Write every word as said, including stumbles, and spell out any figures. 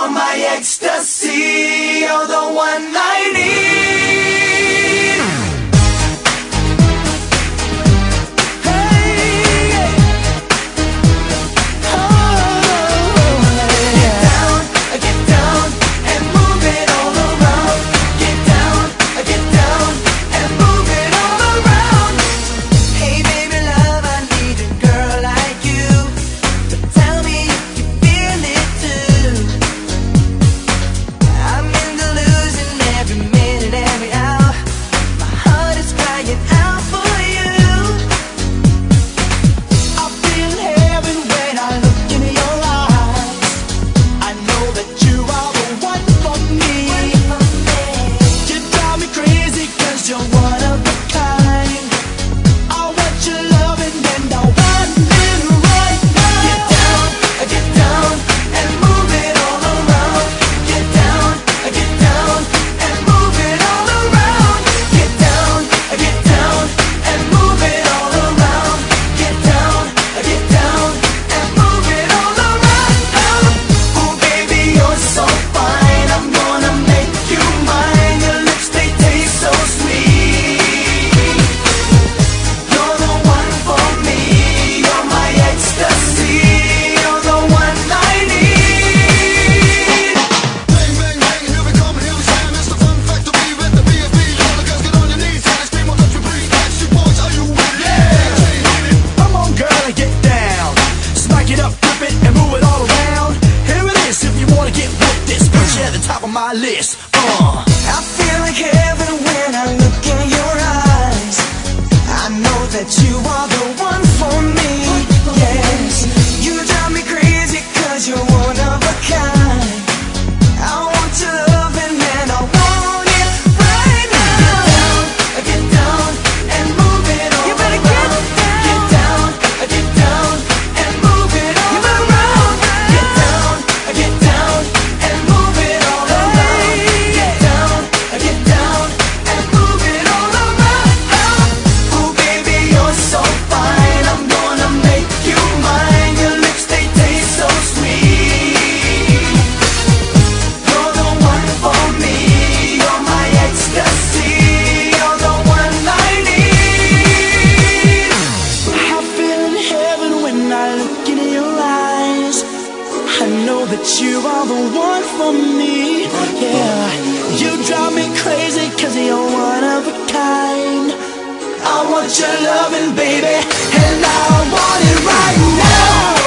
You're my ecstasy, you're the one I need. My list, uh. I feel like heaven when I look in your eyes. I know that you are the one for me. Yes, you drive me crazy 'cause you're one of a kind. I want your loving and I want it right now. Get down, get down and move it all. You better get down. Get down, get down and move it all. You better around. Get down, get down and move it all. That you are the one for me, yeah. You drive me crazy 'cause you're one of a kind. I want your loving, baby, and I want it right now.